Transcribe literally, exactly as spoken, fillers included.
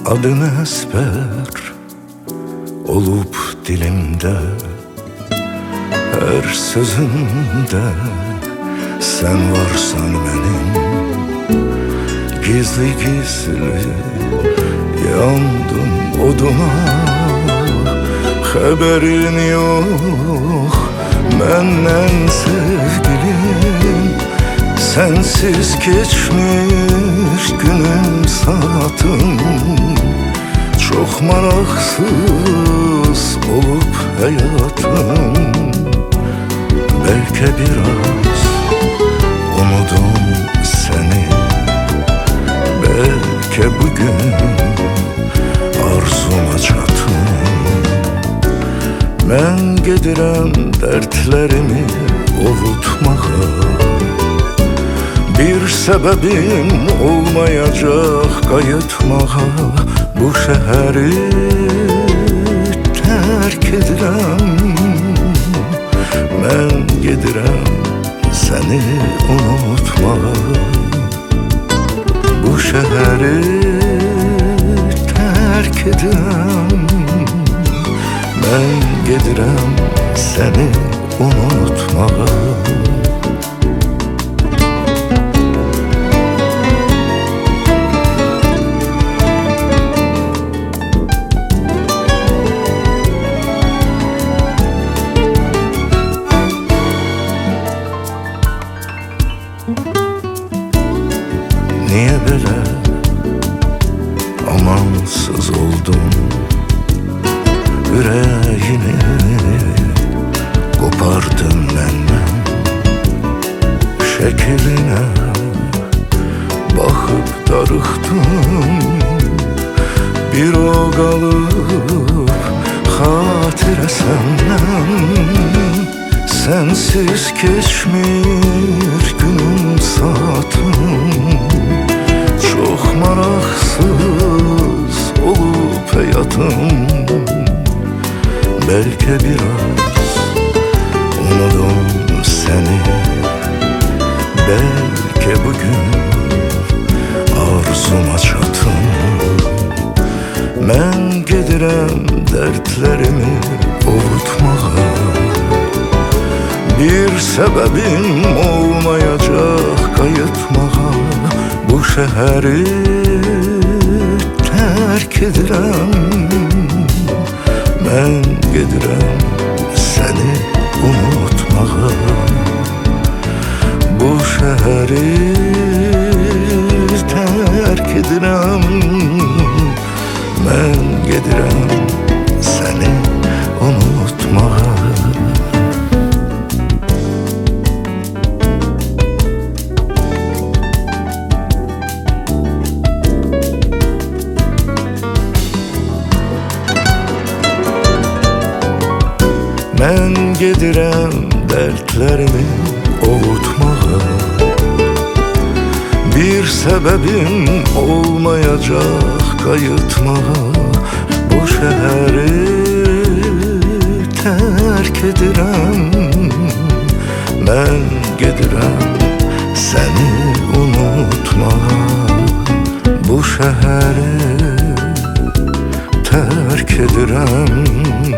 Adın ezber olup dilimde, her sözümde sen varsan benim. Gizli gizli yandım oduna, haberin yok benden sevgilim. Sensiz geçmiş günüm saatim, çok maraksız olup hayatım. Belki biraz umudum seni, belki bugün arzuma çatım. Ben gedirem dertlerimi ovutmağa, bir sebebim olmayacak kayıtmağa. Bu şehri terk edirem, ben gedirem seni unutmağa. Bu şehri terk edirem, ben gedirem seni unutmağa. Niye böyle amansız oldum, yüreğini kopardın benden. Şekline bakıp darıktım, bir o kalıp hatire senden. Sensiz geçmiş günüm saatim, çok maraksız olup hayatım. Belki biraz umudum seni, belki bugün arzuma çatım. Ben gedirem dertlerimi ovutmağa, bir sebebim olmayacak kayıtmağa. Bu şehri terk edirem, ben gedirem seni unutmağa. Bu şehri terk edirem, ben gedirem seni unutmağa. Ben gedirem dertlerimi ovutmağa, bir sebebim olmayacak kayıtmağa. Bu şehri terk edirem, ben gedirem seni unutmağa. Bu şehri terk edirem,